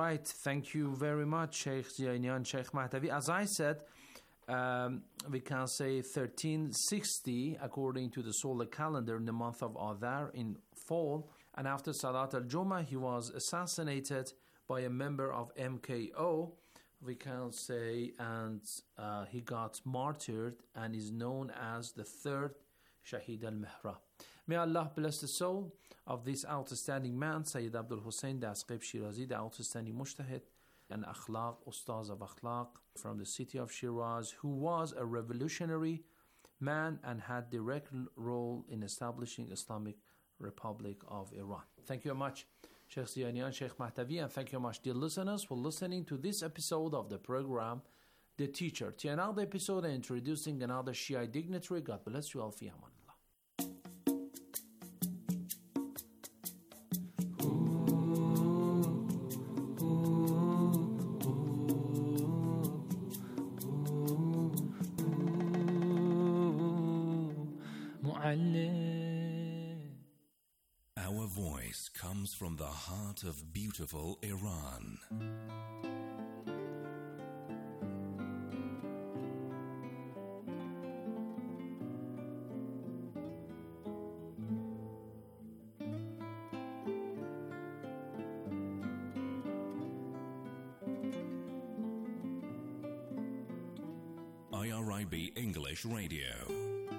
right. Thank you very much, Sheikh Ziainian, Sheikh Mahdavi. As I said, we can say 1360 according to the solar calendar in the month of Adar in fall. And after Salat al-Jum'ah, he was assassinated by a member of MKO, we can say, and he got martyred and is known as the third Shahid al-Mihrab. May Allah bless the soul of this outstanding man, Sayyid Abdul Hussein Dasqib Shirazi, the outstanding mujtahid and akhlaq, ustaz of akhlaq from the city of Shiraz, who was a revolutionary man and had direct role in establishing Islamic Republic of Iran. Thank you very much, Sheikh Ziainian, Sheikh Mahdavi, and thank you very much, dear listeners, for listening to this episode of the program, The Teacher. To another episode and introducing another Shia dignitary. God bless you all. Fi amanillah. Our voice comes from the heart of beautiful Iran. IRIB English Radio.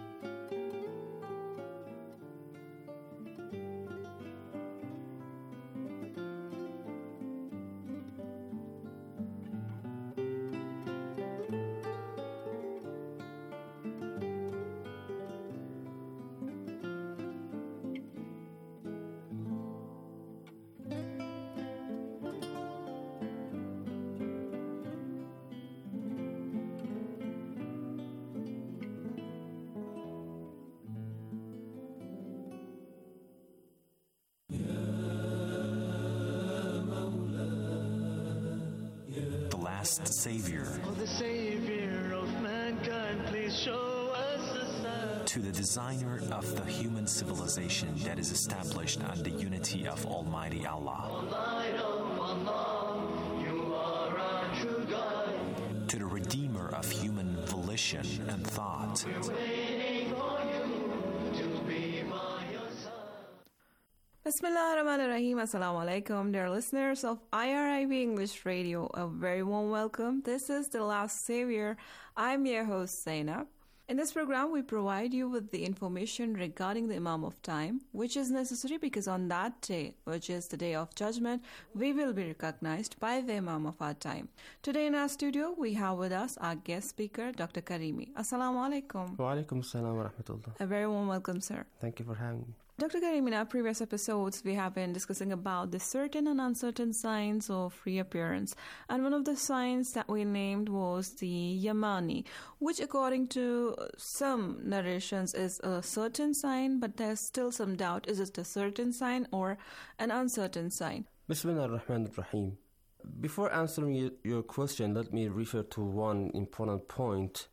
Savior. Oh, the Savior of mankind, please show us a sign. To the designer of the human civilization that is established on the unity of Almighty Allah. O light of Allah, you are our true guide. To the redeemer of human volition and thought. We're waiting for you to be by your side. Bismillah ar-Rahman ar-Rahim. Assalamu alaikum, dear listeners of IRIB English Radio. A very warm welcome. This is The Last Savior. I'm your host, Zainab. In this program, we provide you with the information regarding the Imam of Time, which is necessary because on that day, which is the Day of Judgment, we will be recognized by the Imam of our time. Today in our studio, we have with us our guest speaker, Dr. Karimi. Assalamu alaikum. Wa alaikum assalam wa rahmatullah. A very warm welcome, sir. Thank you for having me. Dr. Karim, in our previous episodes, we have been discussing about the certain and uncertain signs of reappearance. And one of the signs that we named was the Yamani, which according to some narrations is a certain sign, but there's still some doubt. Is it a certain sign or an uncertain sign? Bismillah ar-Rahman ar-Rahim. Before answering your question, let me refer to one important point.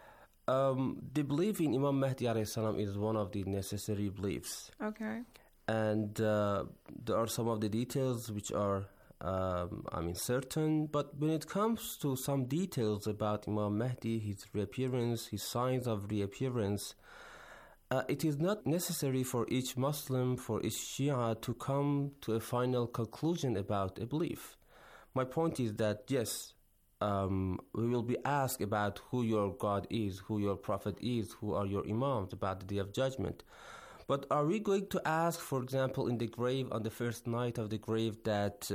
The belief in Imam Mahdi alayhi salam is one of the necessary beliefs. Okay. And there are some of the details which are, certain. But when it comes to some details about Imam Mahdi, his reappearance, his signs of reappearance, it is not necessary for each Muslim, for each Shia to come to a final conclusion about a belief. My point is that, yes, we will be asked about who your God is, who your Prophet is, who are your Imams about the Day of Judgment. But are we going to ask, for example, in the grave, on the first night of the grave, that,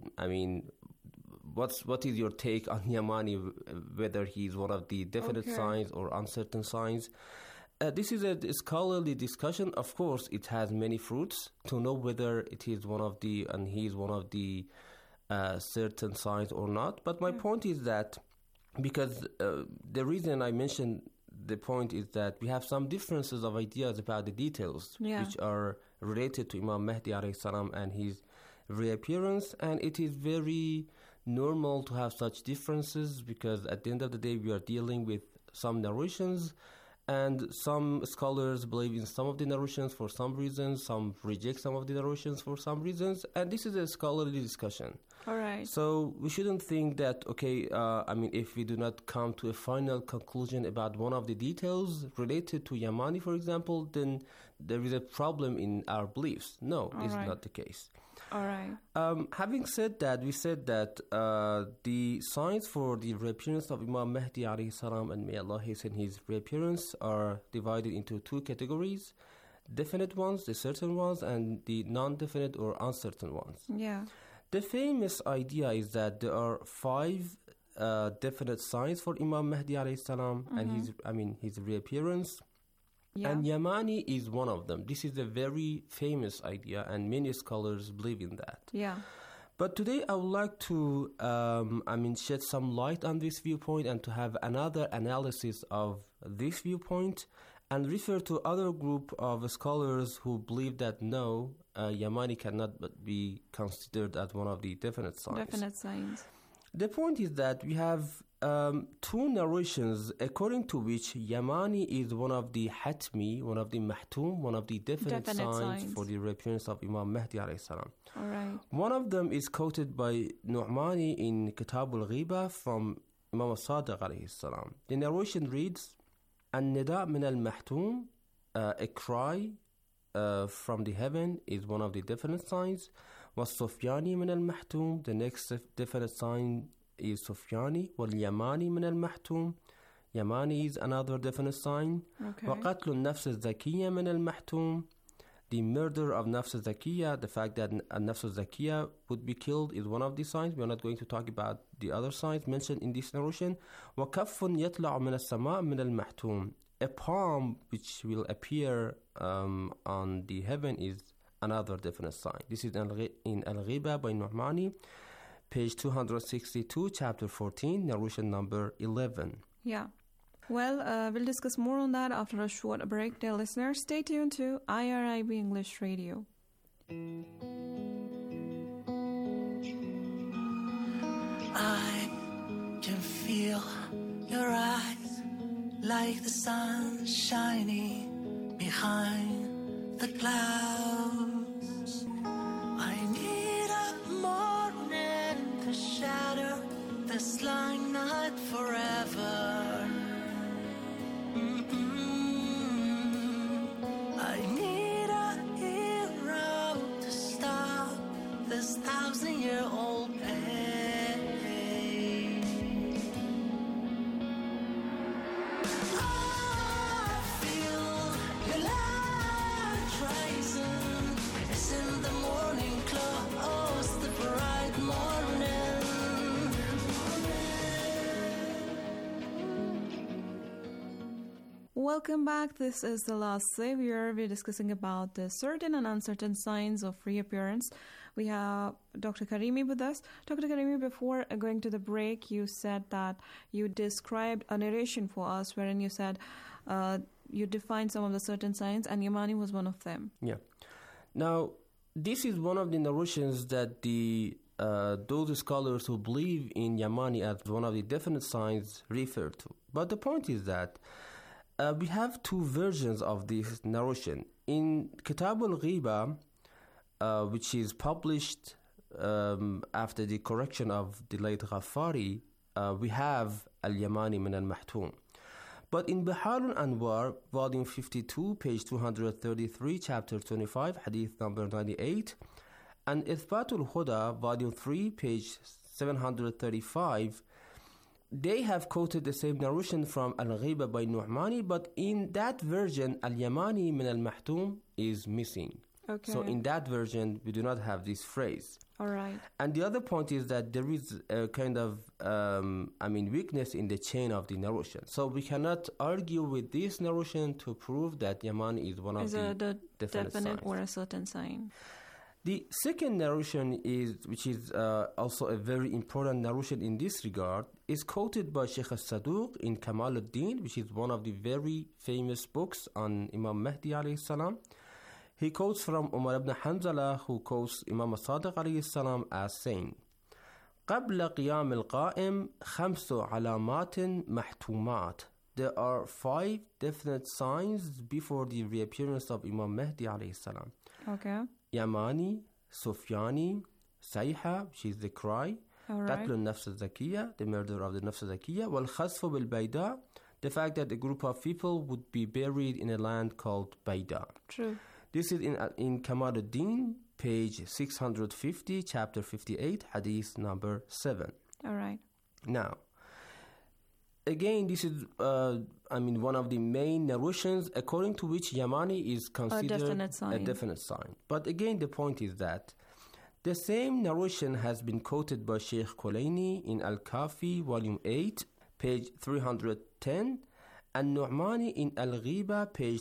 what is your take on Yamani, whether he is one of the definite signs or uncertain signs? This is a scholarly discussion. Of course, it has many fruits to know whether it is one of the, and he is one of the certain signs or not. But my point is that, because the reason I mentioned the point is that we have some differences of ideas about the details which are related to Imam Mahdi alayhi salam and his reappearance, and it is very normal to have such differences because at the end of the day we are dealing with some narrations, and some scholars believe in some of the narrations for some reasons, some reject some of the narrations for some reasons, and this is a scholarly discussion. All right. right. So we shouldn't think that, if we do not come to a final conclusion about one of the details related to Yamani, for example, then there is a problem in our beliefs. No, this is not the case. All right. Having said that, we said that the signs for the reappearance of Imam Mahdi alayhi salam, and may Allah hasten his reappearance, are divided into two categories: definite ones, the certain ones, and the non-definite or uncertain ones. Yeah. The famous idea is that there are 5 definite signs for Imam Mahdi alayhi salam and his reappearance. Yeah. And Yamani is one of them. This is a very famous idea, and many scholars believe in that. Yeah. But today I would like to shed some light on this viewpoint and to have another analysis of this viewpoint and refer to other group of scholars who believe that no, Yamani cannot be considered as one of the definite signs. Definite signs. The point is that we have 2 narrations according to which Yamani is one of the Hatmi, one of the Mahtum, one of the definite signs for the reappearance of Imam Mahdi alayhi salam. All right. One of them is quoted by Nu'mani in Kitab al-Ghiba from Imam al-Sadiq alayhi salam. The narration reads, An-nida min al-mahtum, a cry from the heaven is one of the definite signs. Was-Sufyani min al-mahtum, the next definite sign is Sufyani. Wal-Yamani min al-mahtum, Yamani is another definite sign. Okay. وَقَتْلُ النَّفْسِ الزَّكِيَّةِ مِنَ الْمَحْتُومِ, the murder of Nafs al-Zakiyya, the fact that Nafs al-Zakiyya would be killed is one of the signs. We are not going to talk about the other signs mentioned in this narration. وَكَفٌ يَطْلَعُ مِنَ السَّمَاءِ مِنَ الْمَحْتُومِ, a palm which will appear on the heaven is another definite sign. This is in Al-Ghiba by Nu'mani, page 262, chapter 14, narration number 11. Yeah. Well, we'll discuss more on that after a short break. Dear listeners, stay tuned to IRIB English Radio. I can feel your eyes like the sun shining behind the clouds. I need a morning to shatter this lying night forever. I need a hero to stop this 1,000-year-old pain. I feel your light rising. It's in the morning close, the bright morning. Welcome back. This is The Last Savior. We're discussing about the certain and uncertain signs of reappearance. We have Dr. Karimi with us. Dr. Karimi, before going to the break, you said that you described a narration for us wherein you said you defined some of the certain signs and Yamani was one of them. Yeah. Now, this is one of the narrations that those scholars who believe in Yamani as one of the definite signs refer to. But the point is that we have 2 versions of this narration. In Kitab al-Ghiba, which is published after the correction of the late Ghaffari, we have Al-Yamani min al-Mahtum. But in Bihar al-Anwar, volume 52, page 233, chapter 25, hadith number 98, and Ithbat al-Huda, volume 3, page 735, they have quoted the same narration from Al-Ghiba by Nu'mani, but in that version, Al-Yamani min al-Mahtum is missing. Okay. So in that version, we do not have this phrase. All right. And the other point is that there is a kind of, weakness in the chain of the narration. So we cannot argue with this narration to prove that Yamani is one of the definite signs. Or a certain sign. The second narration which is also a very important narration in this regard, is quoted by Sheikh al-Saduq in Kamal al-Din, which is one of the very famous books on Imam Mahdi alayhi salam. He quotes from Umar ibn Hanzala, who quotes Imam al-Sadiq alayhi salam as saying, قبل قيام القائم 5 علامات محتومات. There are 5 definite signs before the reappearance of Imam Mahdi alayhi salam. Okay. Yamani, Sufyani, Sayha, which is the cry, All right. قتل النفس الزكية, the murder of the نفس الزكية. والخسف بالبيداء, the fact that a group of people would be buried in a land called Bayda. True. This is in Kamal ad-Din, page 650, chapter 58, hadith number 7. All right. Now, again, this is, one of the main narrations according to which Yamani is considered a definite sign. But again, the point is that the same narration has been quoted by Sheikh Kulaini in Al-Kafi, volume 8, page 310, and Nu'mani in Al-Ghiba, page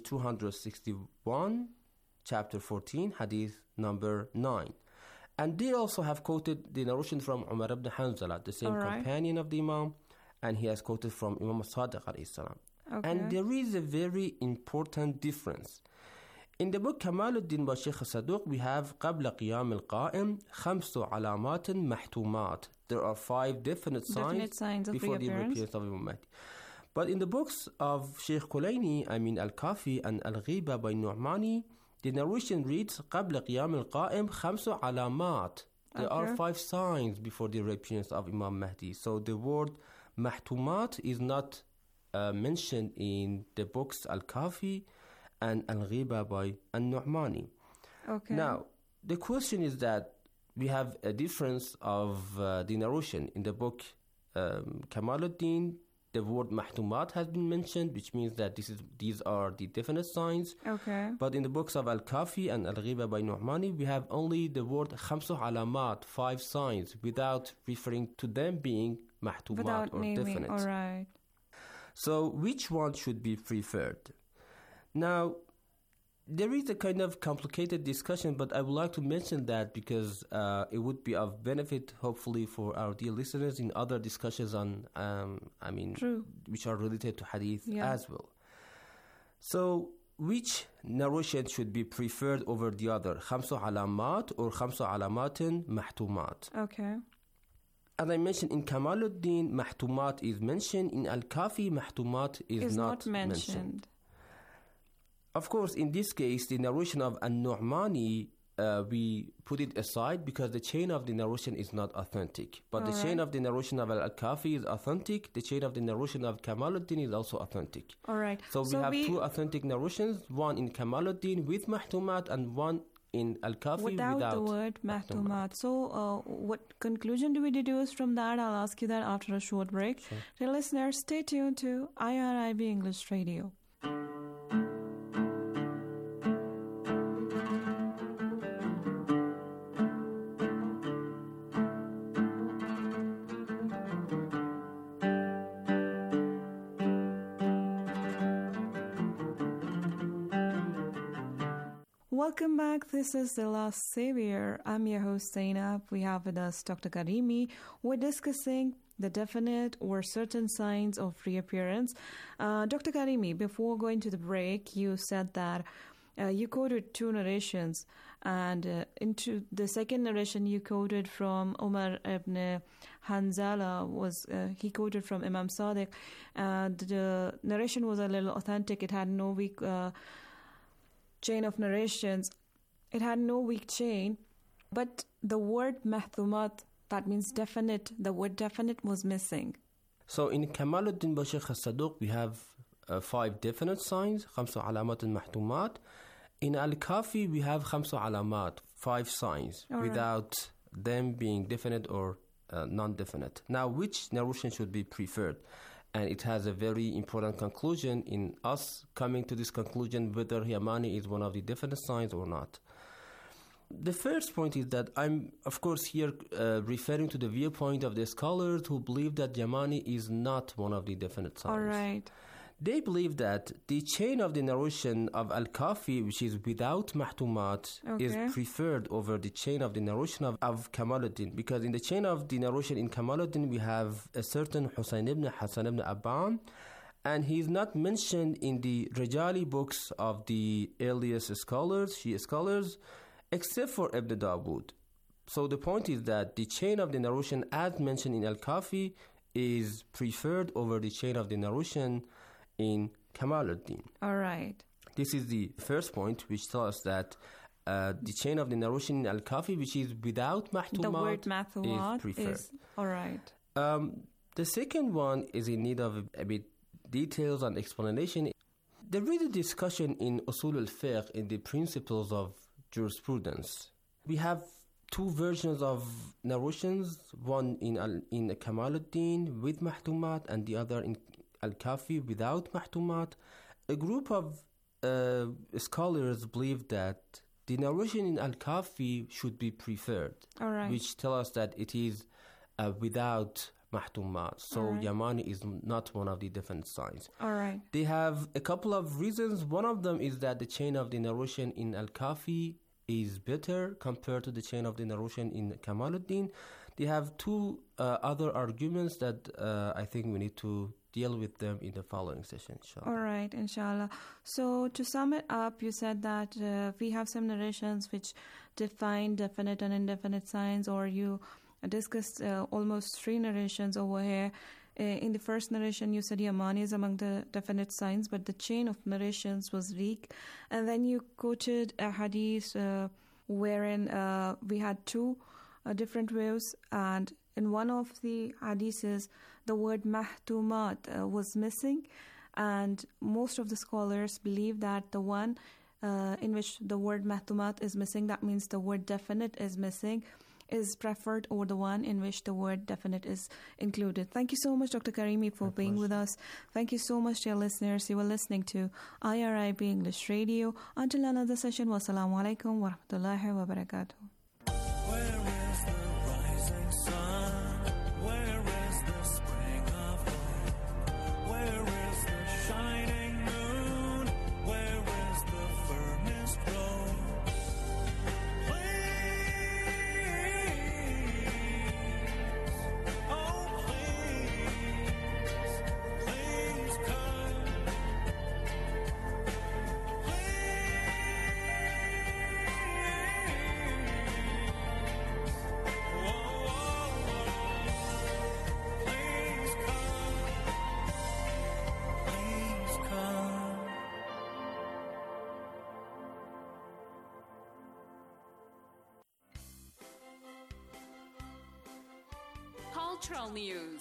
261, chapter 14, hadith number 9. And they also have quoted the narration from Umar ibn Hanzala, the same companion of the Imam, and he has quoted from Imam Sadiq alayhi salam. Okay. And there is a very important difference. In the book Kamal ad-Din by Sheikh Saduq, we have قبل قيام القائم خمس علامات محتومات. There are 5 definite signs of before the appearance of Imam Mahdi. But in the books of Sheikh Kulaini, Al-Kafi and Al-Ghiba by Nu'mani, the narration reads قبل قيام القائم خمس علامات. There are 5 signs before the appearance of Imam Mahdi. So the word محتومات is not mentioned in the books Al-Kafi and Al-Ghiba by Al-Nu'mani. Okay. Now, the question is that we have a difference of the narration. In the book Kamal ad-Din, the word mahtumat has been mentioned, which means that these are the definite signs. Okay. But in the books of Al-Kafi and Al-Ghiba by Nu'mani, we have only the word khamsu alamat, 5 signs, without referring to them being mahtumat without or naming. definite. All right. So which one should be preferred? Now, there is a kind of complicated discussion, but I would like to mention that because it would be of benefit, hopefully, for our dear listeners in other discussions on, True. which are related to hadith as well. So, which narration should be preferred over the other? Khamsu alamat or khamsu alamatin mahtumat? Okay. As I mentioned, in Kamal ad-Din, mahtumat is mentioned. In Al-Kafi, mahtumat is not mentioned. Of course, in this case, the narration of An-Nu'mani, we put it aside because the chain of the narration is not authentic. But the chain of the narration of Al-Kafi is authentic. The chain of the narration of Kamal ad-Din is also authentic. All right. So we have 2 authentic narrations, one in Kamal ad-Din with mahtumat and one in Al-Kafi without the word mahtumat. So what conclusion do we deduce from that? I'll ask you that after a short break. Sure. Dear listeners, stay tuned to IRIB English Radio. Welcome back. This is The Last Savior. I'm your host, Zainab. We have with us Dr. Karimi. We're discussing the definite or certain signs of reappearance. Dr. Karimi, before going to the break, you said that you quoted 2 narrations, and into the second narration you quoted from Umar ibn Hanzala, he quoted from Imam Sadiq, and the narration was a little authentic. It had no weak chain of narrations. It had no weak chain, but the word mahtumat, that means definite, the word definite was missing. So in Kamal ad-Din by Sheikh Saduq, we have 5 definite signs, khamsu alamat mahtumat. In Al-Kafi, we have khamsu alamat, 5 signs, without them being definite or non-definite. Now, which narration should be preferred? And it has a very important conclusion in us coming to this conclusion whether Yamani is one of the definite signs or not. The first point is that I'm, of course, here referring to the viewpoint of the scholars who believe that Yamani is not one of the definite signs. All right. They believe that the chain of the narration of Al-Kafi, which is without mahtumat, is preferred over the chain of the narration of Kamal ad-Din. Because in the chain of the narration in Kamal ad-Din, we have a certain Husayn ibn Hassan ibn Abban, and he is not mentioned in the Rajali books of the earliest scholars, Shia scholars, except for Ibn Dawood. So the point is that the chain of the narration as mentioned in Al-Kafi is preferred over the chain of the narration in Kamal ad-Din. All right. This is the first point, which tells us that The chain of the narration in Al-Kafi, which is without mahtumat, The word mahtumat is preferred. all right. The second one is in need of a bit details and explanation. There is a discussion in Usul al-Fiqh in the principles of jurisprudence. We have two versions of narrations, one in Kamaluddin with mahtumat and the other in Al-Kafi without mahtumat. A group of scholars believe that the narration in Al-Kafi should be preferred, All right. which tell us that it is without mahtumat. So Yamani is not one of the different signs. All right. They have a couple of reasons. One of them is that the chain of the narration in Al-Kafi is better compared to the chain of the narration in Kamaluddin. They have two other arguments that I think we need to deal with them in the following session, inshallah. All right, inshallah. So to sum it up, you said that we have some narrations which define definite and indefinite signs, or you discussed almost three narrations over here. In the first narration, you said Yamani is among the definite signs, but the chain of narrations was weak. And then you quoted a hadith wherein we had two different ways, and in one of the hadiths, the word mahtumat was missing, and most of the scholars believe that the one in which the word mahtumat is missing, that means the word definite is missing, is preferred over the one in which the word definite is included. Thank you so much, Dr. Karimi, for being with us. Thank you so much, dear listeners. You were listening to IRIB English Radio. Until another session, wassalamu alaikum wa rahmatullahi wa barakatuh. Where is the rising sun? Where is the spring of life? Where is the shining moon? Where is the firmest glow? Please, oh please, please come. Cultural news,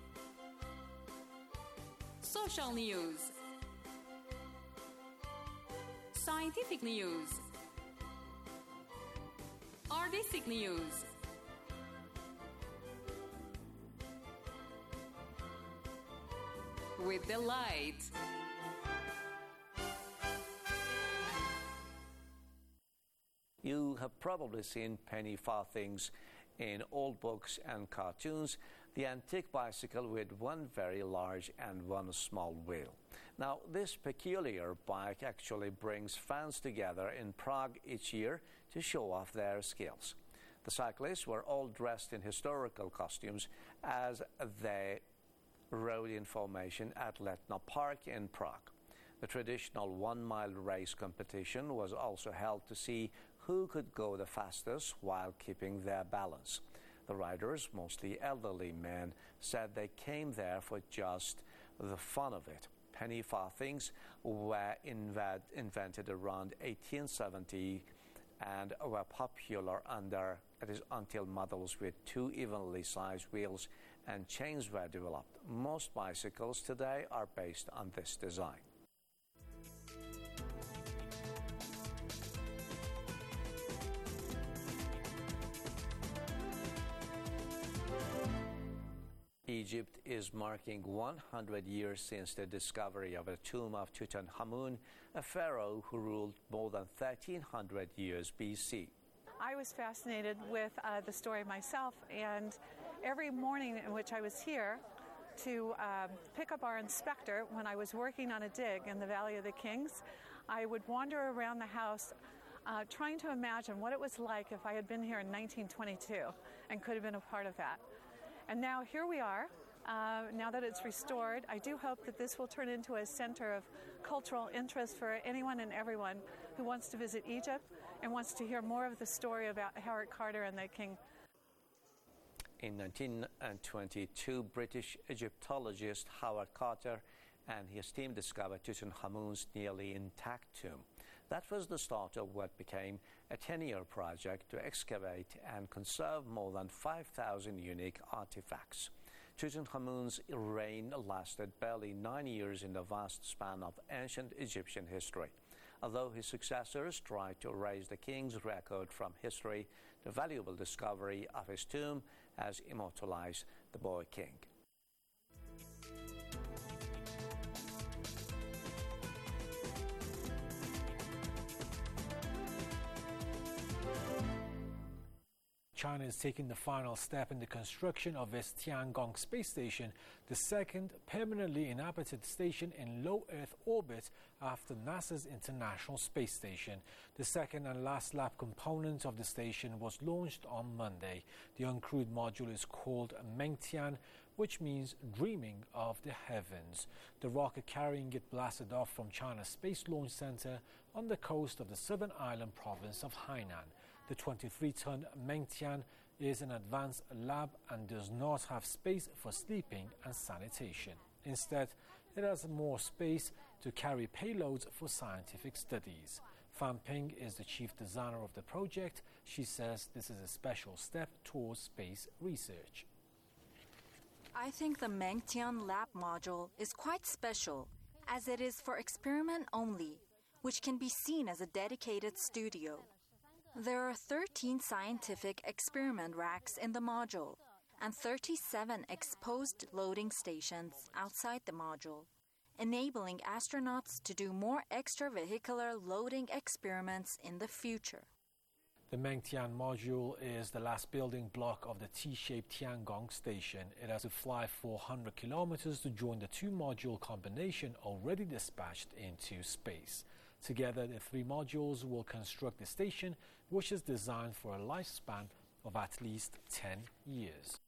social news, scientific news, artistic news, with delight. You have probably seen penny farthings in old books and cartoons, the antique bicycle with one very large and one small wheel. Now, this peculiar bike actually brings fans together in Prague each year to show off their skills. The cyclists were all dressed in historical costumes as they rode in formation at Letna Park in Prague. The traditional 1 mile race competition was also held to see who could go the fastest while keeping their balance. The riders, mostly elderly men, said they came there for just the fun of it. Penny farthings were invented around 1870 and were popular until models with two evenly sized wheels and chains were developed. Most bicycles today are based on this design. Egypt is marking 100 years since the discovery of the tomb of Tutankhamun, a pharaoh who ruled more than 1300 years BC. I was fascinated with the story myself, and every morning in which I was here to pick up our inspector when I was working on a dig in the Valley of the Kings, I would wander around the house trying to imagine what it was like if I had been here in 1922 and could have been a part of that. And now here we are, now that it's restored. I do hope that this will turn into a center of cultural interest for anyone and everyone who wants to visit Egypt and wants to hear more of the story about Howard Carter and the king. In 1922, British Egyptologist Howard Carter and his team discovered Tutankhamun's nearly intact tomb. That was the start of what became a 10-year project to excavate and conserve more than 5,000 unique artifacts. Tutankhamun's reign lasted barely 9 years in the vast span of ancient Egyptian history. Although his successors tried to erase the king's record from history, the valuable discovery of his tomb has immortalized the boy king. China is taking the final step in the construction of its Tiangong space station, the second permanently inhabited station in low Earth orbit after NASA's International Space Station. The second and last lab component of the station was launched on Monday. The uncrewed module is called Mengtian, which means dreaming of the heavens. The rocket carrying it blasted off from China's Space Launch Center on the coast of the southern island province of Hainan. The 23-ton Mengtian is an advanced lab and does not have space for sleeping and sanitation. Instead, it has more space to carry payloads for scientific studies. Fan Ping is the chief designer of the project. She says this is a special step towards space research. I think the Mengtian lab module is quite special, as it is for experiment only, which can be seen as a dedicated studio. There are 13 scientific experiment racks in the module and 37 exposed loading stations outside the module, enabling astronauts to do more extravehicular loading experiments in the future. The Mengtian module is the last building block of the T-shaped Tiangong station. It has to fly 400 kilometers to join the two-module combination already dispatched into space. Together, the three modules will construct the station, which is designed for a lifespan of at least 10 years.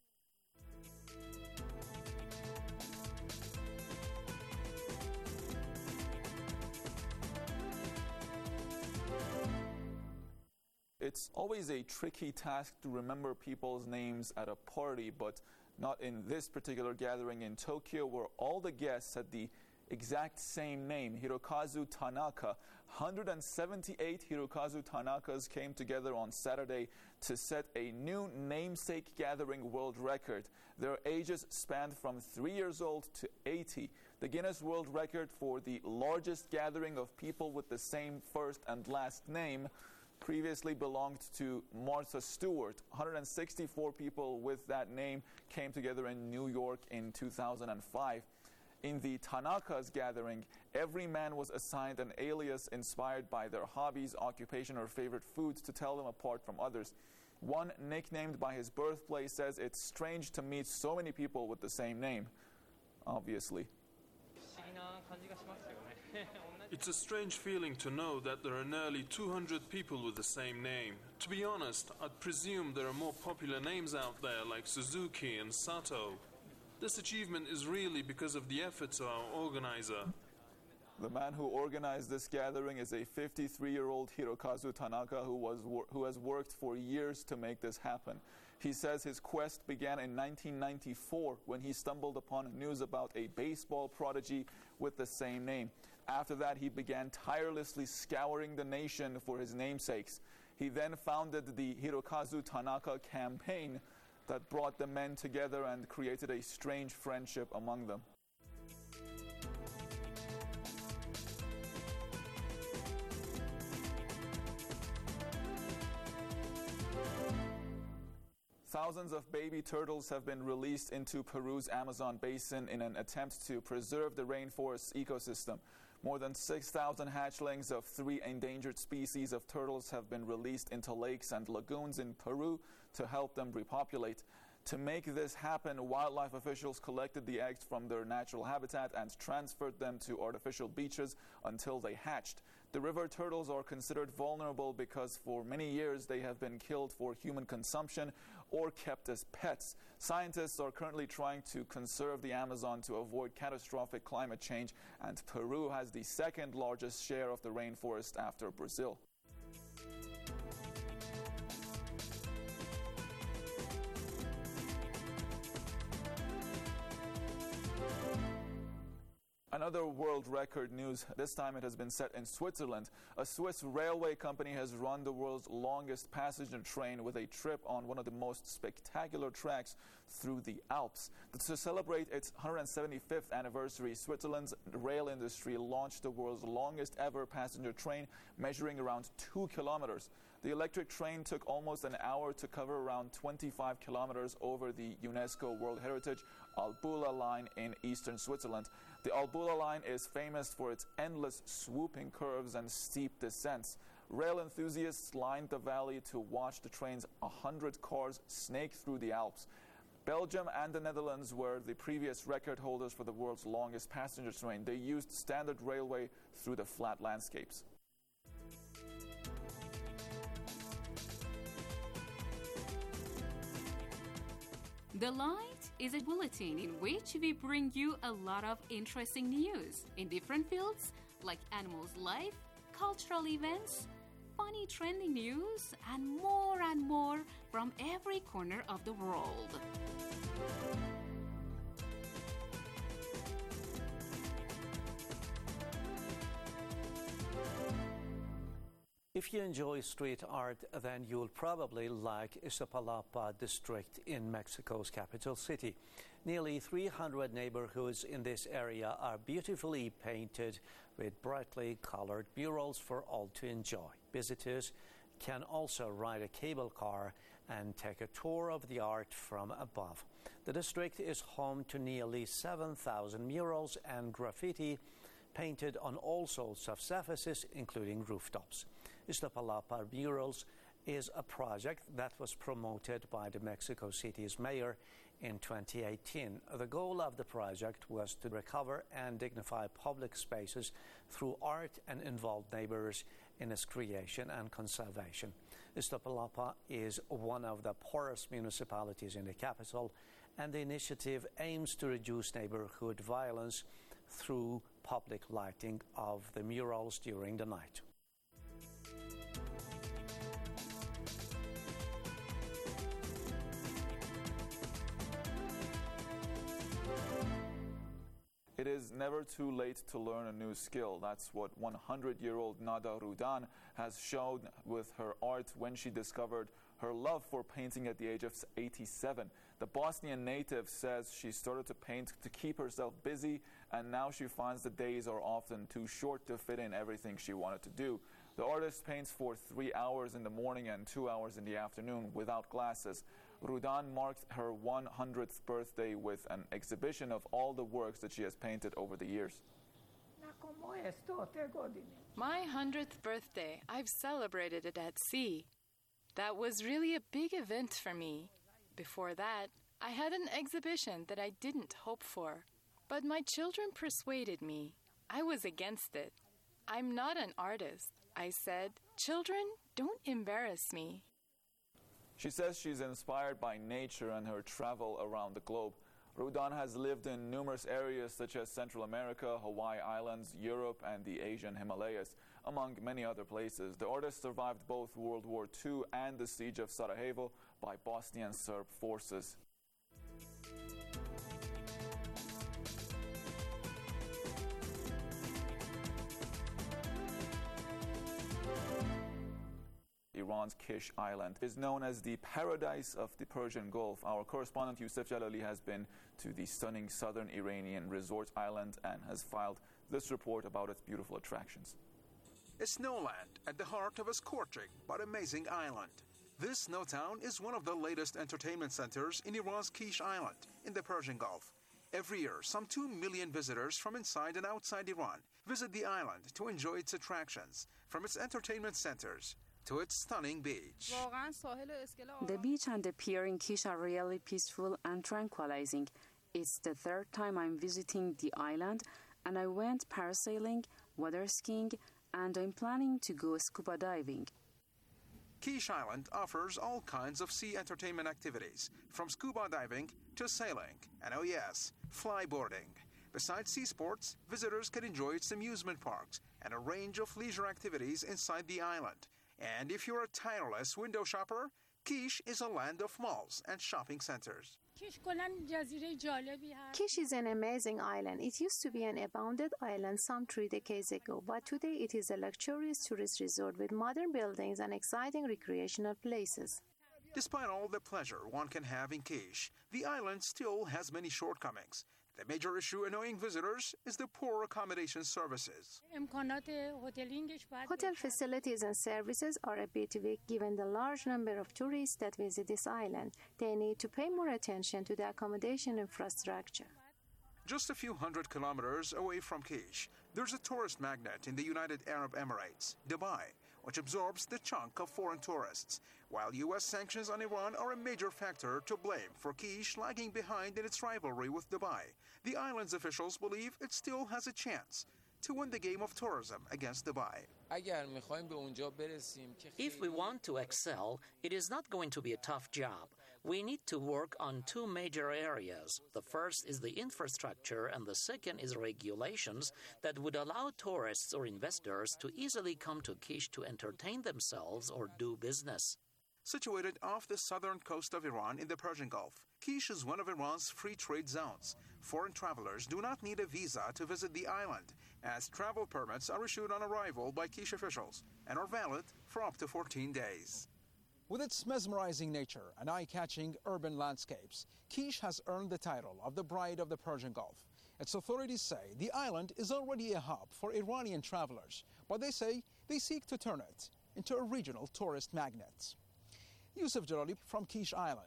It's always a tricky task to remember people's names at a party, but not in this particular gathering in Tokyo, where all the guests had the exact same name, Hirokazu Tanaka. 178 Hirokazu Tanakas came together on Saturday to set a new namesake gathering world record. Their ages spanned from 3 years old to 80. The Guinness World Record for the largest gathering of people with the same first and last name previously belonged to Martha Stewart. 164 people with that name came together in New York in 2005. In the Tanaka's gathering, every man was assigned an alias inspired by their hobbies, occupation, or favorite foods to tell them apart from others. One, nicknamed by his birthplace, says it's strange to meet so many people with the same name. Obviously. It's a strange feeling to know that there are nearly 200 people with the same name. To be honest, I'd presume there are more popular names out there like Suzuki and Sato. This achievement is really because of the efforts of our organizer. The man who organized this gathering is a 53-year-old Hirokazu Tanaka who has worked for years to make this happen. He says his quest began in 1994 when he stumbled upon news about a baseball prodigy with the same name. After that, he began tirelessly scouring the nation for his namesakes. He then founded the Hirokazu Tanaka campaign that brought the men together and created a strange friendship among them. Thousands of baby turtles have been released into Peru's Amazon basin in an attempt to preserve the rainforest's ecosystem. More than 6,000 hatchlings of 3 endangered species of turtles have been released into lakes and lagoons in Peru to help them repopulate. To make this happen, wildlife officials collected the eggs from their natural habitat and transferred them to artificial beaches until they hatched. The river turtles are considered vulnerable because for many years they have been killed for human consumption or kept as pets. Scientists are currently trying to conserve the Amazon to avoid catastrophic climate change, and Peru has the second largest share of the rainforest after Brazil. Another world record news. This time it has been set in Switzerland. A Swiss railway company has run the world's longest passenger train with a trip on one of the most spectacular tracks through the Alps. To celebrate its 175th anniversary, Switzerland's rail industry launched the world's longest ever passenger train, measuring around 2 kilometers. The electric train took almost an hour to cover around 25 kilometers over the UNESCO World Heritage Albula line in eastern Switzerland. The Albula line is famous for its endless swooping curves and steep descents. Rail enthusiasts lined the valley to watch the train's 100 cars snake through the Alps. Belgium and the Netherlands were the previous record holders for the world's longest passenger train. They used standard railway through the flat landscapes. The Light is a bulletin in which we bring you a lot of interesting news in different fields like animals' life, cultural events, funny trending news, and more from every corner of the world. If you enjoy street art, then you'll probably like Iztapalapa district in Mexico's capital city. Nearly 300 neighborhoods in this area are beautifully painted with brightly colored murals for all to enjoy. Visitors can also ride a cable car and take a tour of the art from above. The district is home to nearly 7,000 murals and graffiti painted on all sorts of surfaces, including rooftops. Iztapalapa Murals is a project that was promoted by the Mexico City's mayor in 2018. The goal of the project was to recover and dignify public spaces through art and involve neighbors in its creation and conservation. Iztapalapa is one of the poorest municipalities in the capital, and the initiative aims to reduce neighborhood violence through public lighting of the murals during the night. It is never too late to learn a new skill. That's what 100-year-old Nada Rudan has shown with her art when she discovered her love for painting at the age of 87. The Bosnian native says she started to paint to keep herself busy, and now she finds the days are often too short to fit in everything she wanted to do. The artist paints for 3 hours in the morning and 2 hours in the afternoon without glasses. Rudan marked her 100th birthday with an exhibition of all the works that she has painted over the years. My 100th birthday, I've celebrated it at sea. That was really a big event for me. Before that, I had an exhibition that I didn't hope for. But my children persuaded me. I was against it. I'm not an artist. I said, "Children, don't embarrass me." She says she's inspired by nature and her travel around the globe. Rudan has lived in numerous areas such as Central America, Hawaii Islands, Europe, and the Asian Himalayas, among many other places. The artist survived both World War II and the siege of Sarajevo by Bosnian Serb forces. Iran's Kish Island is known as the paradise of the Persian Gulf. Our correspondent Yusuf Jalali has been to the stunning southern Iranian resort island and has filed this report about its beautiful attractions. A snowland at the heart of a scorching but amazing island. This snow town is one of the latest entertainment centers in Iran's Kish Island in the Persian Gulf. Every year, some 2 million visitors from inside and outside Iran visit the island to enjoy its attractions, from its entertainment centers to its stunning beach. The beach and the pier in Kish are really peaceful and tranquilizing. It's the third time I'm visiting the island, and I went parasailing, water skiing, and I'm planning to go scuba diving. Kish Island offers all kinds of sea entertainment activities, from scuba diving to sailing, and oh yes, flyboarding. Besides sea sports, visitors can enjoy its amusement parks and a range of leisure activities inside the island. And if you're a tireless window shopper, Kish is a land of malls and shopping centers. Kish is an amazing island. It used to be an abandoned island some 3 decades ago, but today it is a luxurious tourist resort with modern buildings and exciting recreational places. Despite all the pleasure one can have in Kish, the island still has many shortcomings. The major issue annoying visitors is the poor accommodation services. Hotel facilities and services are a bit weak given the large number of tourists that visit this island. They need to pay more attention to the accommodation infrastructure. Just a few hundred kilometers away from Kish, there's a tourist magnet in the United Arab Emirates, Dubai, which absorbs the chunk of foreign tourists, while U.S. sanctions on Iran are a major factor to blame for Kish lagging behind in its rivalry with Dubai. The island's officials believe it still has a chance to win the game of tourism against Dubai. If we want to excel, it is not going to be a tough job. We need to work on 2 major areas. The first is the infrastructure, and the second is regulations that would allow tourists or investors to easily come to Kish to entertain themselves or do business. Situated off the southern coast of Iran in the Persian Gulf, Kish is one of Iran's free trade zones. Foreign travelers do not need a visa to visit the island, as travel permits are issued on arrival by Kish officials and are valid for up to 14 days. With its mesmerizing nature and eye-catching urban landscapes, Kish has earned the title of the Bride of the Persian Gulf. Its authorities say the island is already a hub for Iranian travelers, but they say they seek to turn it into a regional tourist magnet. Yusuf Jalali from Kish Island.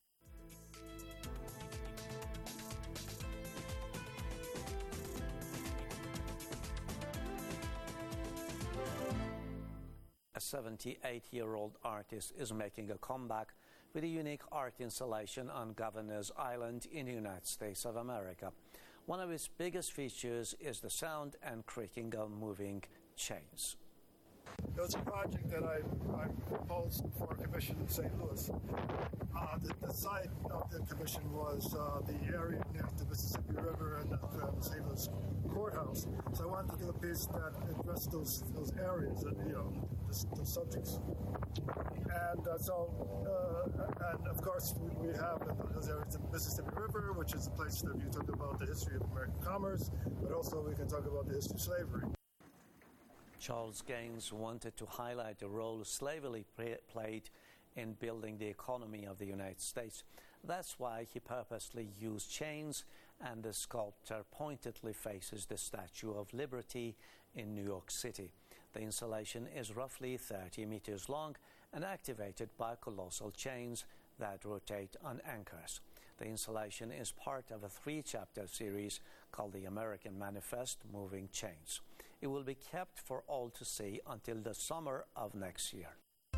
A 78-year-old artist is making a comeback with a unique art installation on Governor's Island in the United States of America. One of its biggest features is the sound and creaking of moving chains. It was a project that I proposed for a commission in St. Louis. The site of the commission was the area near the Mississippi River and the St. Louis courthouse. So I wanted to do a piece that addressed those areas, and those subjects. And and of course we have those areas, the Mississippi River, which is a place that you talk about the history of American commerce, but also we can talk about the history of slavery. Charles Gaines wanted to highlight the role slavery played in building the economy of the United States. That's why he purposely used chains, and the sculptor pointedly faces the Statue of Liberty in New York City. The installation is roughly 30 meters long and activated by colossal chains that rotate on anchors. The installation is part of a 3-chapter series called The American Manifest: Moving Chains. It will be kept for all to see until the summer of next year.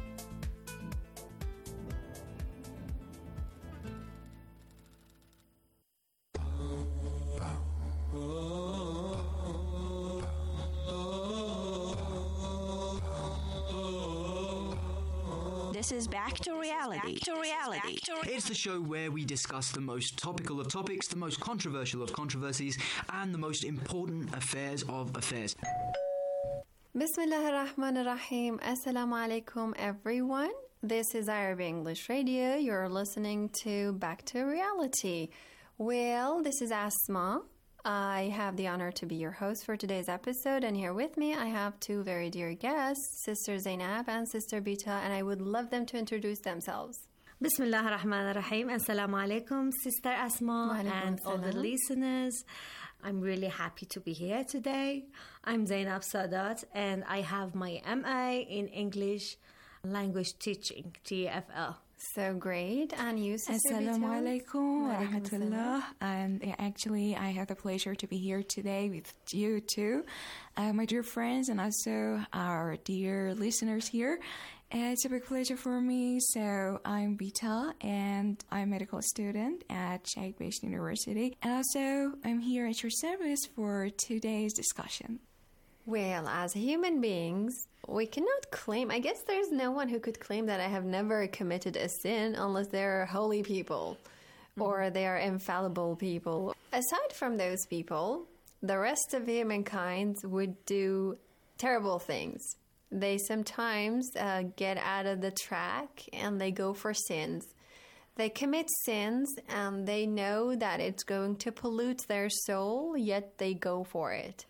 This is Back to Reality. It's the show where we discuss the most topical of topics, the most controversial of controversies, and the most important affairs of affairs. Bismillah ar-Rahman ar-Rahim. Assalamu alaikum, everyone. This is Arabic English Radio. You're listening to Back to Reality. Well, this is Asma. I have the honor to be your host for today's episode, and here with me I have 2 very dear guests, Sister Zainab and Sister Bita, and I would love them to introduce themselves. Bismillah ar-Rahman ar-Rahim. Assalamu alaikum, Sister Asma, and all the listeners. I'm really happy to be here today. I'm Zainab Sadat, and I have my MA in English Language Teaching, TFL. So great. And you, Sister Assalamu alaikum wa rahmatullah. And actually, I have the pleasure to be here today with you too, my dear friends, and also our dear listeners here. It's a big pleasure for me. So I'm Bita, and I'm a medical student at Sheikh-based University. And also, I'm here at your service for today's discussion. Well, as human beings, we cannot claim, I guess there's no one who could claim that I have never committed a sin unless they're holy people or they are infallible people. Aside from those people, the rest of humankind would do terrible things. They sometimes get out of the track and they go for sins. They commit sins and they know that it's going to pollute their soul, yet they go for it.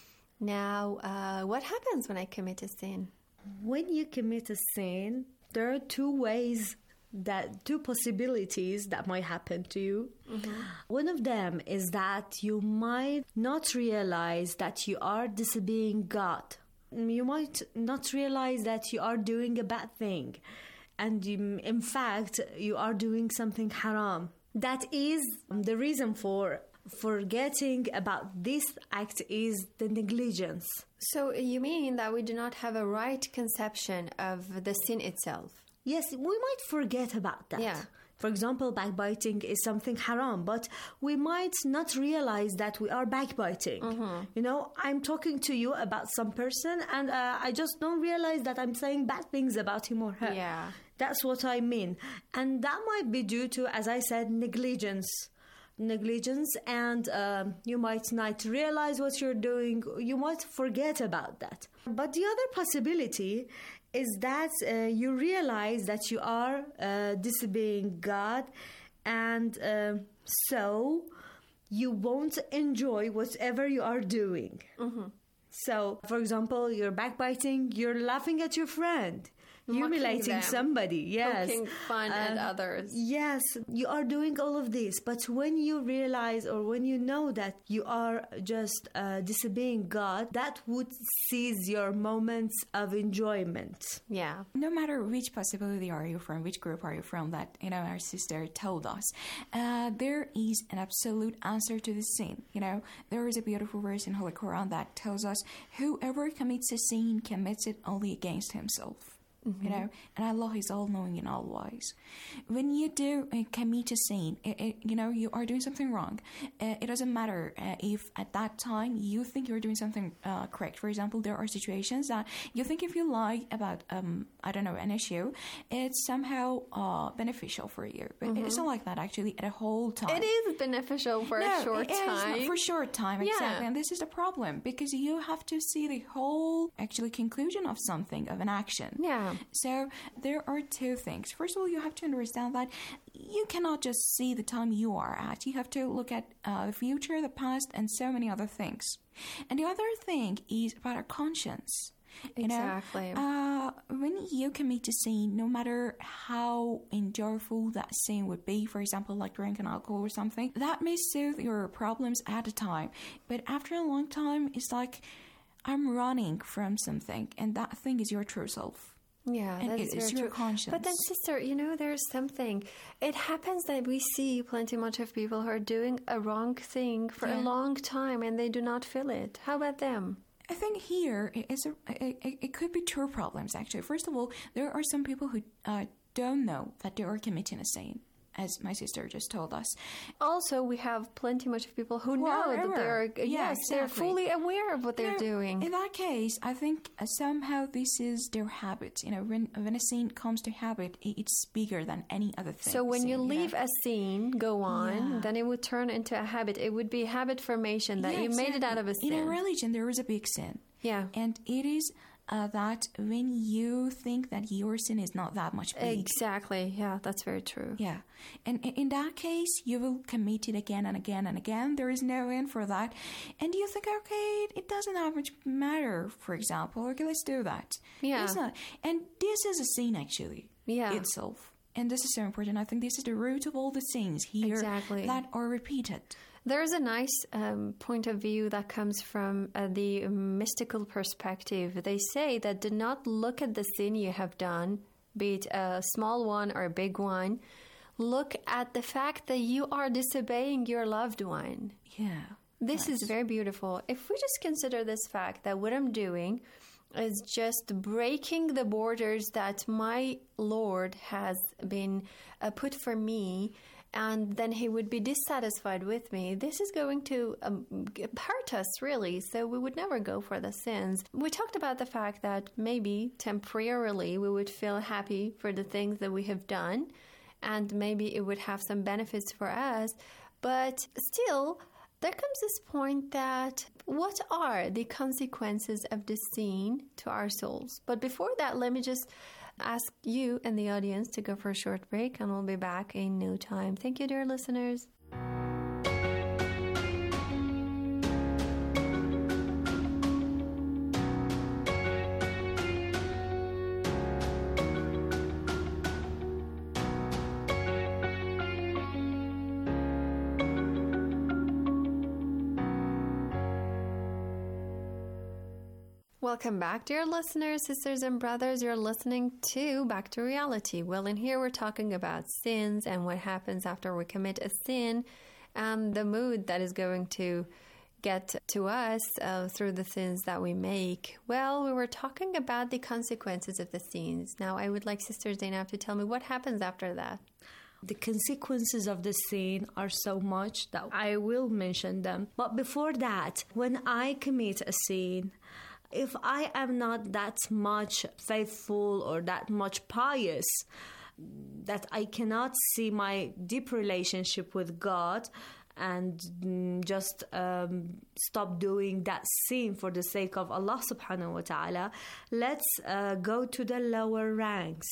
Now, what happens when I commit a sin? When you commit a sin, there are two possibilities that might happen to you. One of them is that you might not realize that you are disobeying God. You might not realize that you are doing a bad thing. And in fact, you are doing something haram. That is the reason for forgetting about this act is the negligence. So you mean that we do not have a right conception of the sin itself? Yes, we might forget about that. Yeah. For example, backbiting is something haram, but we might not realize that we are backbiting. You know, I'm talking to you about some person and I just don't realize that I'm saying bad things about him or her. Yeah. That's what I mean. And that might be due to, as I said, negligence, and you might not realize what you're doing. You might forget about that. But the other possibility is that you realize that you are disobeying God, and so you won't enjoy whatever you are doing. So, for example, you're backbiting, you're laughing at your friend, humiliating somebody, yes, poking fun at others. Yes, you are doing all of this, but when you realize or when you know that you are just disobeying God, that would seize your moments of enjoyment. Yeah. No matter which possibility are you from, which group are you from, that our sister told us, there is an absolute answer to the sin. There is a beautiful verse in Holy Quran that tells us, whoever commits a sin commits it only against himself. And Allah is all-knowing and all-wise. When you do commit a sin, you are doing something wrong. It doesn't matter if at that time you think you're doing something correct. For example, there are situations that you think if you lie about, an issue, it's somehow beneficial for you. But it's not like that, actually, at a whole time. It is beneficial for a short time. For a short time, exactly. And this is the problem, because you have to see the whole, conclusion of something, of an action. Yeah. So there are two things. First of all, you have to understand that you cannot just see the time you are at. You have to look at the future, the past, and so many other things. And the other thing is about our conscience. Exactly. When you commit a sin, no matter how enjoyable that sin would be, for example, like drinking alcohol or something, that may soothe your problems at a time. But after a long time, it's like I'm running from something, and that thing is your true self. Yeah, and that's it's your conscience. But then, sister, there's something. It happens that we see plenty much of people who are doing a wrong thing for a long time and they do not feel it. How about them? I think here it could be two problems, actually. First of all, there are some people who don't know that they are committing a sin, as my sister just told us. Also, we have plenty much of people who know that they're they're fully aware of what they're doing. In that case, I think somehow this is their habit. When a sin comes to habit, it's bigger than any other thing. So when you leave a scene go on, then it would turn into a habit. It would be habit formation that you made it out of a sin. In a religion, there is a big sin. Yeah. And it is that when you think that your sin is not that much big. Exactly. Yeah, that's very true. Yeah. And in that case, you will commit it again and again and again. There is no end for that. And you think, okay, it doesn't have much matter, for example. Okay, let's do that. Yeah. It's not. And this is a sin, actually, itself. And this is so important. I think this is the root of all the sins here that are repeated. There's a nice point of view that comes from the mystical perspective. They say that do not look at the sin you have done, be it a small one or a big one. Look at the fact that you are disobeying your loved one. Yeah. This is very beautiful. If we just consider this fact that what I'm doing is just breaking the borders that my Lord has been put for me, and then he would be dissatisfied with me, this is going to hurt us, really. So we would never go for the sins. We talked about the fact that maybe temporarily we would feel happy for the things that we have done, and maybe it would have some benefits for us. But still, there comes this point that what are the consequences of this sin to our souls? But before that, let me just ask you and the audience to go for a short break, and we'll be back in no time. Thank you, dear listeners. Welcome back, dear listeners, sisters and brothers. You're listening to Back to Reality. Well, in here we're talking about sins and what happens after we commit a sin and the mood that is going to get to us through the sins that we make. Well, we were talking about the consequences of the sins. Now, I would like Sister Zainab to tell me what happens after that. The consequences of the sin are so much that I will mention them. But before that, when I commit a sin, if I am not that much faithful or that much pious, that I cannot see my deep relationship with God and just stop doing that sin for the sake of Allah subhanahu wa ta'ala, let's go to the lower ranks.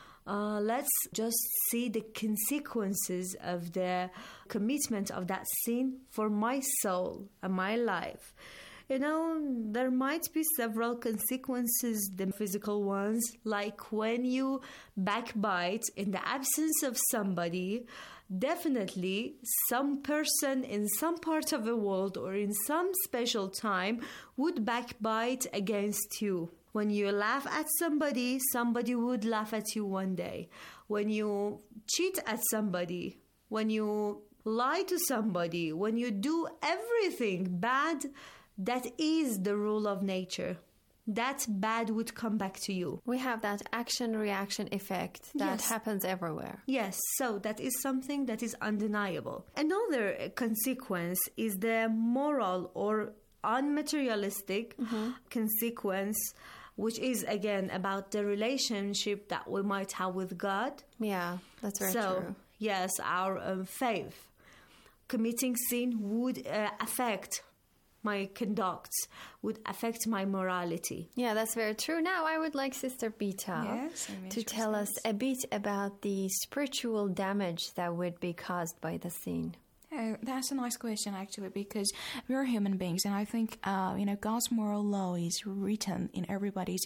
Let's just see the consequences of the commitment of that sin for my soul and my life. You know, there might be several consequences, the physical ones, like when you backbite in the absence of somebody, definitely some person in some part of the world or in some special time would backbite against you. When you laugh at somebody, somebody would laugh at you one day. When you cheat at somebody, when you lie to somebody, when you do everything bad, that is the rule of nature. That bad would come back to you. We have that action-reaction effect that happens everywhere. Yes, so that is something that is undeniable. Another consequence is the moral or unmaterialistic consequence, which is again about the relationship that we might have with God. Yeah, that's very true. Yes, our faith. Committing sin would affect my conduct, would affect my morality. Yeah, that's very true. Now I would like Sister Bita to tell us a bit about the spiritual damage that would be caused by the sin. Oh, that's a nice question, actually, because we're human beings, and I think God's moral law is written in everybody's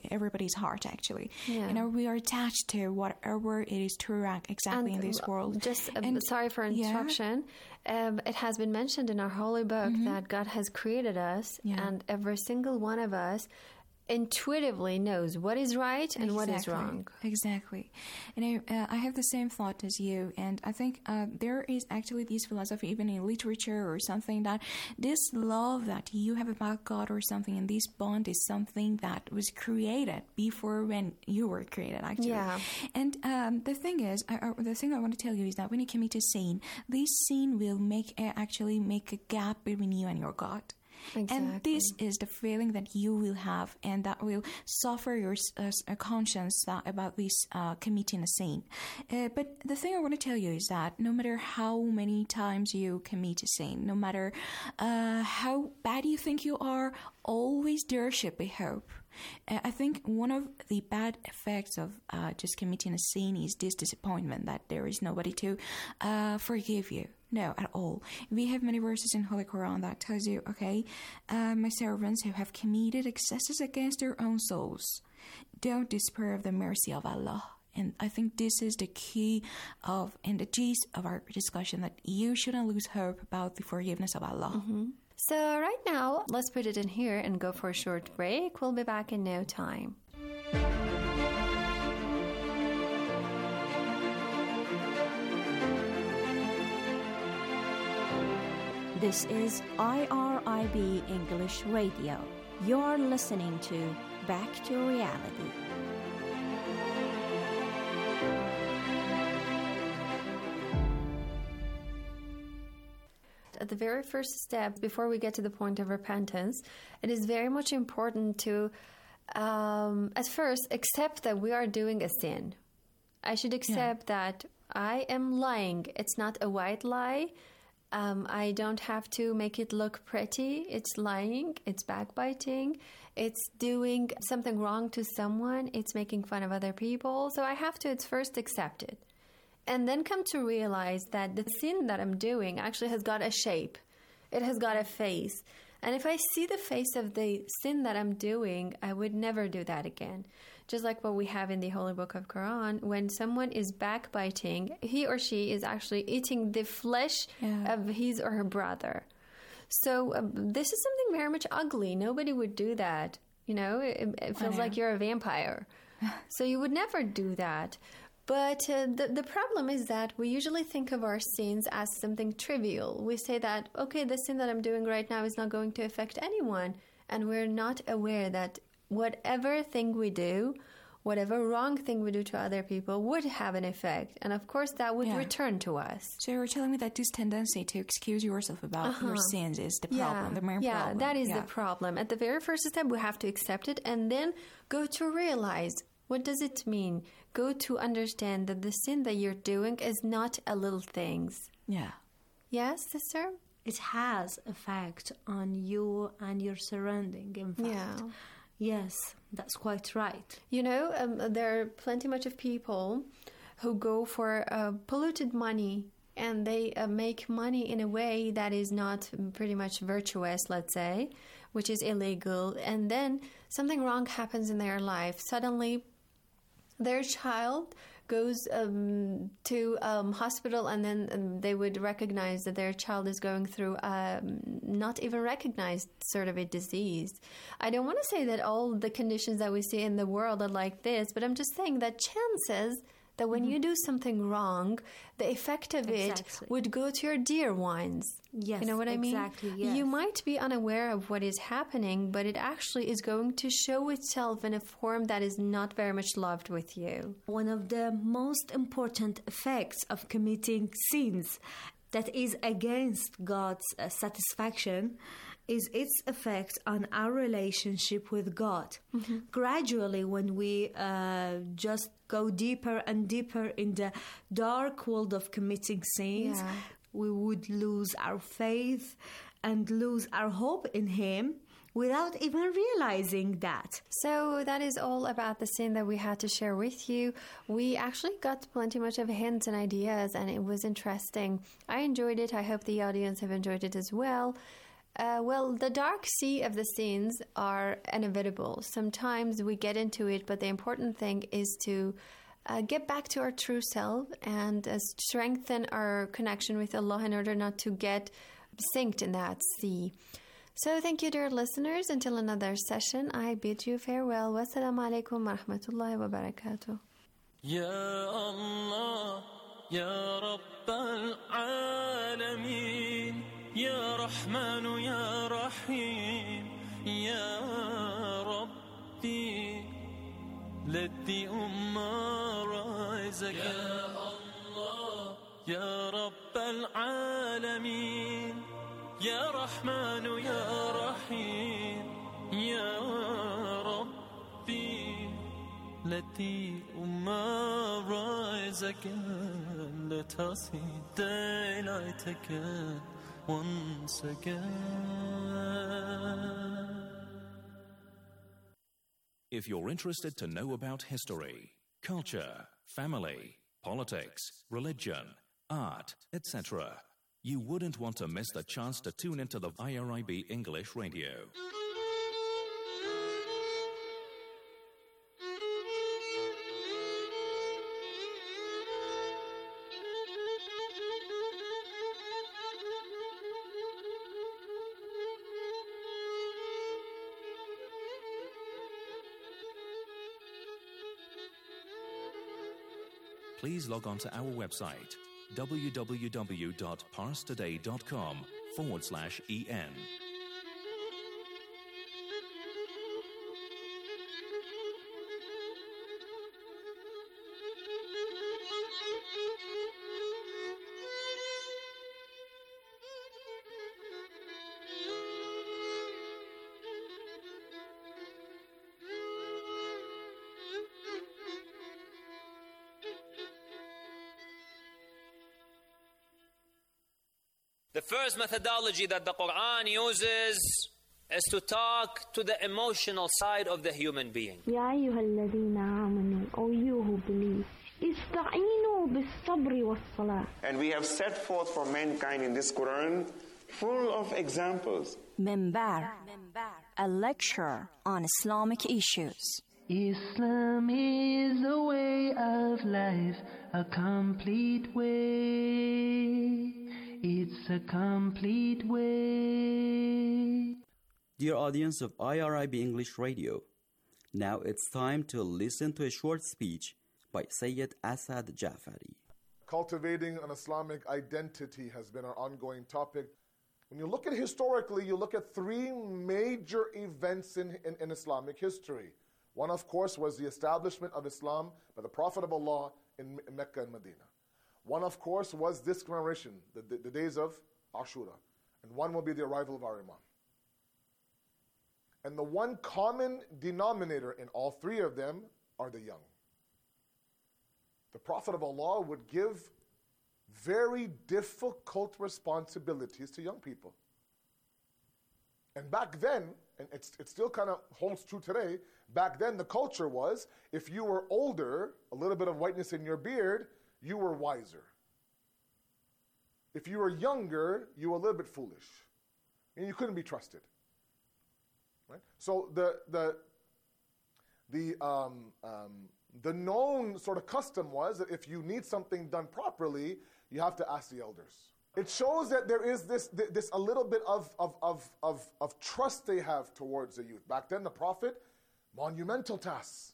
heart. Actually, we are attached to whatever it is to act exactly in this world. Just sorry for interruption. It has been mentioned in our holy book that God has created us, and every single one of us intuitively knows what is right and what is wrong. Exactly. I have the same thought as you, and I think there is actually this philosophy even in literature or something, that this love that you have about God or something, and this bond is something that was created before when you were created, actually. Yeah. And the thing is, the thing I want to tell you is that when you commit a sin, this sin will actually make a gap between you and your God. Exactly. And this is the feeling that you will have, and that will suffer your conscience about this committing a sin. But the thing I want to tell you is that no matter how many times you commit a sin, no matter how bad you think you are, always there should be hope. I think one of the bad effects of just committing a sin is this disappointment that there is nobody to forgive you. No, at all. We have many verses in Holy Quran that tells you, my servants who have committed excesses against their own souls, don't despair of the mercy of Allah. And I think this is the key and the gist of our discussion, that you shouldn't lose hope about the forgiveness of Allah. So right now, let's put it in here and go for a short break. We'll be back in no time. This is IRIB English Radio. You're listening to Back to Reality. At the very first step, before we get to the point of repentance, it is very much important to, at first, accept that we are doing a sin. I should accept that I am lying. It's not a white lie. I don't have to make it look pretty. It's lying, it's backbiting, it's doing something wrong to someone, it's making fun of other people. So I have to first accept it. And then come to realize that the sin that I'm doing actually has got a shape. It has got a face. And if I see the face of the sin that I'm doing, I would never do that again. Just like what we have in the Holy Book of Quran, when someone is backbiting, he or she is actually eating the flesh of his or her brother. So this is something very much ugly. Nobody would do that. You know, it feels like you're a vampire. So you would never do that. But the problem is that we usually think of our sins as something trivial. We say that, okay, the sin that I'm doing right now is not going to affect anyone. And we're not aware that whatever thing we do, whatever wrong thing we do to other people would have an effect. And of course, that would return to us. So you're telling me that this tendency to excuse yourself about your sins is the problem, the main problem. Yeah, that is the problem. At the very first step, we have to accept it and then go to realize, what does it mean? Go to understand that the sin that you're doing is not a little things. Yeah. Yes, sister? It has effect on you and your surrounding, in fact. Yeah. Yes, that's quite right. You know, there are plenty much of people who go for polluted money, and they make money in a way that is not pretty much virtuous, let's say, which is illegal. And then something wrong happens in their life. Suddenly, their child goes to hospital, and then they would recognize that their child is going through not even recognized sort of a disease. I don't want to say that all the conditions that we see in the world are like this, but I'm just saying that chances that when you do something wrong, the effect of it would go to your dear ones. Yes, you know what I mean? Exactly, yes. You might be unaware of what is happening, but it actually is going to show itself in a form that is not very much loved with you. One of the most important effects of committing sins that is against God's satisfaction is its effect on our relationship with God. Mm-hmm. Gradually, when we just go deeper and deeper in the dark world of committing sins, we would lose our faith and lose our hope in Him without even realizing that. So that is all about the sin that we had to share with you. We actually got plenty much of hints and ideas, and it was interesting. I enjoyed it. I hope the audience have enjoyed it as well. Well, the dark sea of the sins are inevitable. Sometimes we get into it, but the important thing is to get back to our true self and strengthen our connection with Allah in order not to get sinked in that sea. So thank you, dear listeners. Until another session, I bid you farewell. Wassalamu alaikum wa rahmatullahi wa barakatuh. Ya Allah, Ya Rabbal Alameen, Ya Rahman, Ya Rahim, Ya Rabbi, let the Ummah rise again. Ya Allah, Ya Rabbal Alameen, Ya Rahman, Ya Rahim, Ya Rabbi, let the Ummah rise again. Let us see daylight again, once again. If you're interested to know about history, culture, family, politics, religion, art, etc., you wouldn't want to miss the chance to tune into the IRIB English Radio. Please log on to our website www.parstoday.com/en. The first methodology that the Quran uses is to talk to the emotional side of the human being. يا أيها الذين آمنوا, O you who believe, استعينوا بالصبر والصلاة. And we have set forth for mankind in this Quran full of examples. Minbar, a lecture on Islamic issues. Islam is a way of life, a complete way. It's a complete way. Dear audience of IRIB English Radio, now it's time to listen to a short speech by Sayyid Asad Jafari. Cultivating an Islamic identity has been our ongoing topic. When you look at historically, you look at three major events in Islamic history. One, of course, was the establishment of Islam by the Prophet of Allah in Mecca and Medina. One, of course, was this commemoration, the days of Ashura. And one will be the arrival of our Imam. And the one common denominator in all three of them are the young. The Prophet of Allah would give very difficult responsibilities to young people. And back then, and it still kind of holds true today, back then the culture was, if you were older, a little bit of whiteness in your beard, you were wiser. If you were younger, you were a little bit foolish. And you couldn't be trusted. Right? So the known sort of custom was that if you need something done properly, you have to ask the elders. It shows that there is this a little bit of trust they have towards the youth. Back then, the Prophet, monumental tasks.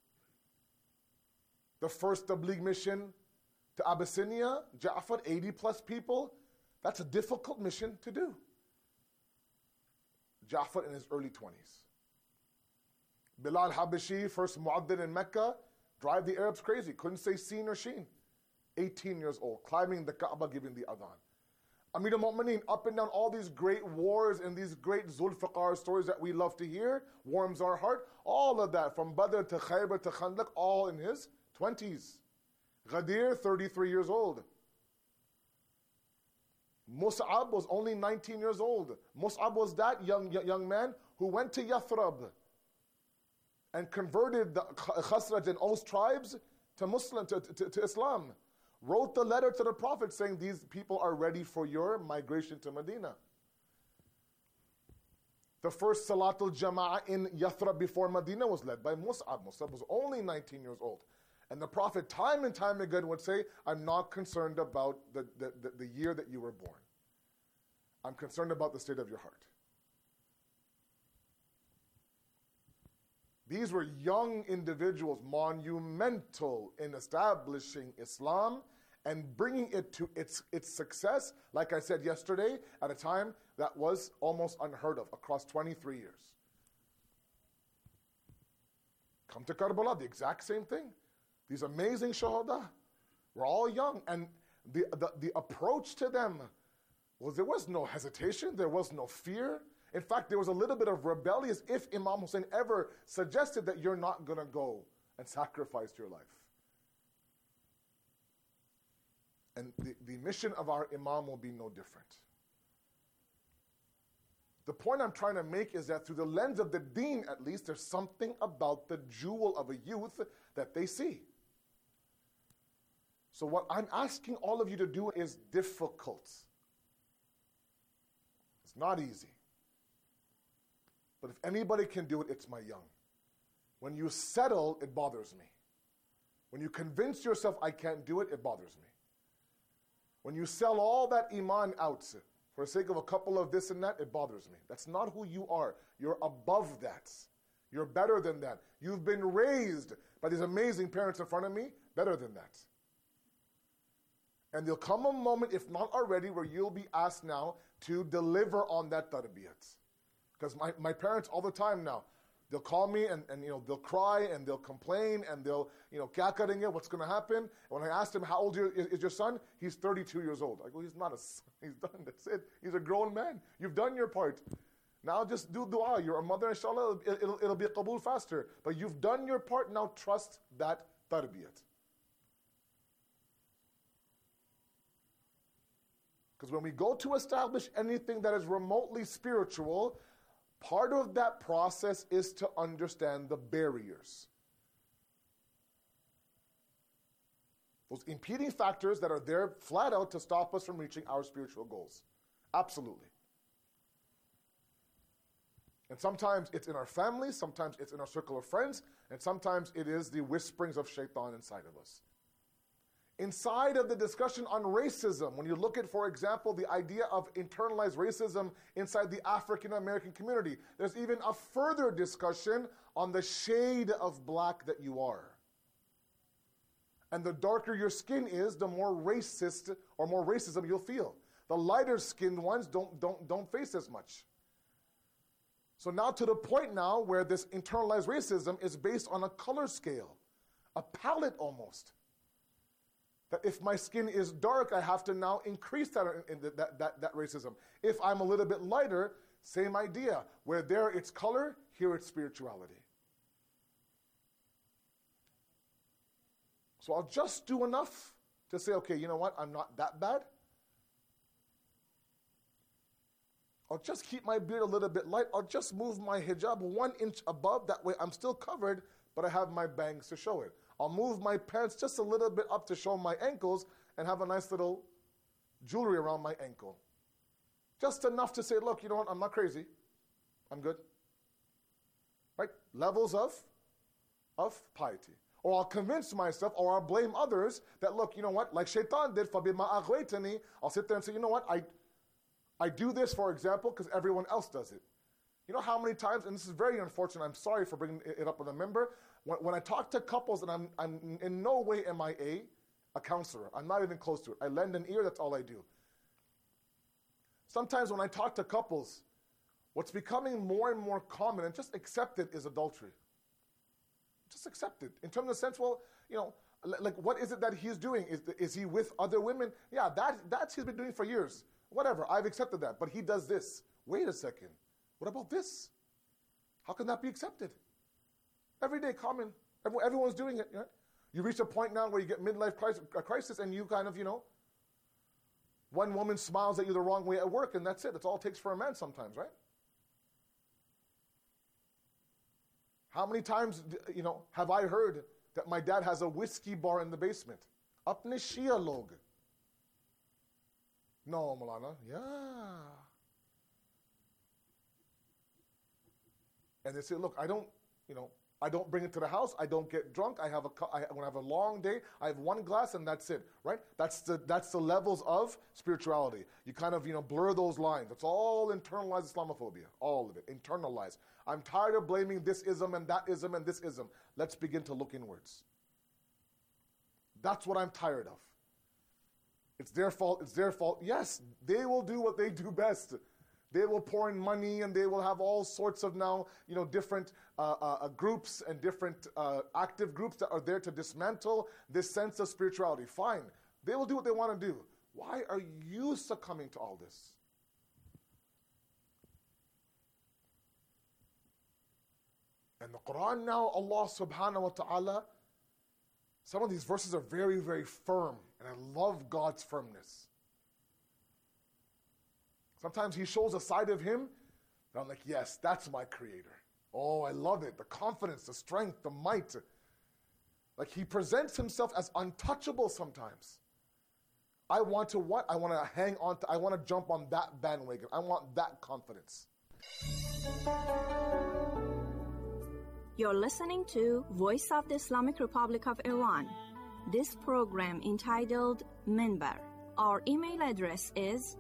The first Tabligh mission to Abyssinia, Ja'far, 80 plus people, that's a difficult mission to do. Ja'far in his early 20s. Bilal Habashi, first Mu'addin in Mecca, drive the Arabs crazy. Couldn't say seen or sheen. 18 years old, climbing the Kaaba, giving the adhan. Amir al-Mu'mineen, up and down all these great wars and these great Zulfiqar stories that we love to hear, warms our heart. All of that, from Badr to Khaybar to Khandaq, all in his 20s. Ghadir, 33 years old. Mus'ab was only 19 years old. Mus'ab was that young man who went to Yathrib and converted the Khazraj and Aus tribes to Islam. Wrote the letter to the Prophet saying these people are ready for your migration to Medina. The first Salatul Jama'ah in Yathrib before Medina was led by Mus'ab. Mus'ab was only 19 years old. And the Prophet time and time again would say, I'm not concerned about the year that you were born. I'm concerned about the state of your heart. These were young individuals, monumental in establishing Islam and bringing it to its success, like I said yesterday, at a time that was almost unheard of across 23 years. Come to Karbala, the exact same thing. These amazing shuhada were all young, and the approach to them was there was no hesitation, there was no fear. In fact, there was a little bit of rebellious if Imam Hussein ever suggested that you're not going to go and sacrifice your life. And the mission of our Imam will be no different. The point I'm trying to make is that through the lens of the deen, at least, there's something about the jewel of a youth that they see. So what I'm asking all of you to do is difficult. It's not easy. But if anybody can do it, it's my young. When you settle, it bothers me. When you convince yourself I can't do it, it bothers me. When you sell all that iman out for the sake of a couple of this and that, it bothers me. That's not who you are. You're above that. You're better than that. You've been raised by these amazing parents in front of me, better than that. And there'll come a moment, if not already, where you'll be asked now to deliver on that tarbiyat. Because my parents all the time now, they'll call me and they'll cry and they'll complain and they'll, kya karenge, what's going to happen? And when I asked him, how old is your son? He's 32 years old. I go, he's not a son. He's done. That's it. He's a grown man. You've done your part. Now just do dua. You're a mother, inshallah, it'll be qabul faster. But you've done your part. Now trust that tarbiyat. Because when we go to establish anything that is remotely spiritual, part of that process is to understand the barriers. Those impeding factors that are there flat out to stop us from reaching our spiritual goals. Absolutely. And sometimes it's in our families, sometimes it's in our circle of friends, and sometimes it is the whisperings of shaitan inside of us. Inside of the discussion on racism, when you look at, for example, the idea of internalized racism inside the African American community, there's even a further discussion on the shade of black that you are. And the darker your skin is, the more racist or more racism you'll feel. The lighter skinned ones don't face as much. So now to the point now where this internalized racism is based on a color scale, a palette almost. That if my skin is dark, I have to now increase that racism. If I'm a little bit lighter, same idea. Where there it's color, here it's spirituality. So I'll just do enough to say, okay, you know what, I'm not that bad. I'll just keep my beard a little bit light. I'll just move my hijab 1 inch above. That way I'm still covered, but I have my bangs to show it. I'll move my pants just a little bit up to show my ankles and have a nice little jewelry around my ankle. Just enough to say, look, you know what, I'm not crazy. I'm good. Right? Levels of piety. Or I'll convince myself, or I'll blame others that, look, you know what, like shaitan did, فَبِمَا أَغْوَيْتَنِي, I'll sit there and say, you know what, I do this, for example, because everyone else does it. You know how many times, and this is very unfortunate, I'm sorry for bringing it up on the member, when I talk to couples, and I'm in no way am I a counselor. I'm not even close to it. I lend an ear, that's all I do. Sometimes when I talk to couples, what's becoming more and more common, and just accepted, is adultery. Just accept it. In terms of the sense, well, you know, like what is it that he's doing? Is he with other women? Yeah, that's he's been doing for years. Whatever, I've accepted that. But he does this. Wait a second. What about this? How can that be accepted? Everyday common. Everyone's doing it. Right? You reach a point now where you get midlife crisis and you kind of, you know, one woman smiles at you the wrong way at work and that's it. That's all it takes for a man sometimes, right? How many times, you know, have I heard that my dad has a whiskey bar in the basement? Apne Shia log. No, Malana. Yeah. And they say, look, I don't bring it to the house. I don't get drunk. when I have a long day, I have one glass and that's it, right? That's the levels of spirituality. You kind of, you know, blur those lines. It's all internalized Islamophobia. All of it, internalized. I'm tired of blaming this ism and that ism and this ism. Let's begin to look inwards. That's what I'm tired of. It's their fault, it's their fault. Yes, they will do what they do best. They will pour in money and they will have all sorts of now, you know, different groups and different active groups that are there to dismantle this sense of spirituality. Fine. They will do what they want to do. Why are you succumbing to all this? And the Quran now, Allah subhanahu wa ta'ala, some of these verses are very, very firm. And I love God's firmness. Sometimes He shows a side of Him, and I'm like, yes, that's my Creator. Oh, I love it. The confidence, the strength, the might. Like He presents Himself as untouchable sometimes. I want to what? I want to hang on to, I want to jump on that bandwagon. I want that confidence. You're listening to Voice of the Islamic Republic of Iran. This program entitled Minbar. Our email address is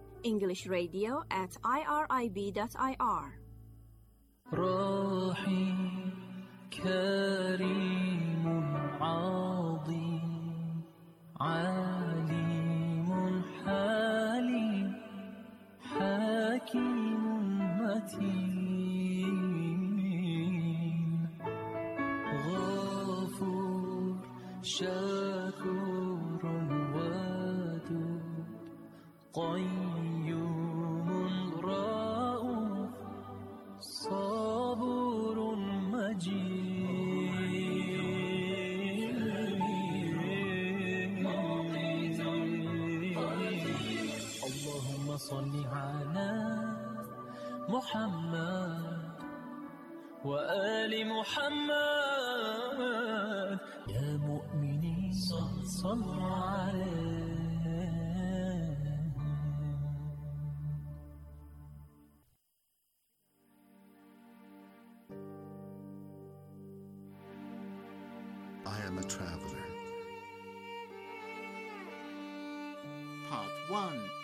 englishradio@irib.ir. رحيم كريم عظيم عليم حليم حكيم متين غفور شكور ودود قيوم رؤوف صبور مجيد اللهم على محمد وآل محمد يا مؤمنين صلوا عليه. I am a traveler. Part 1.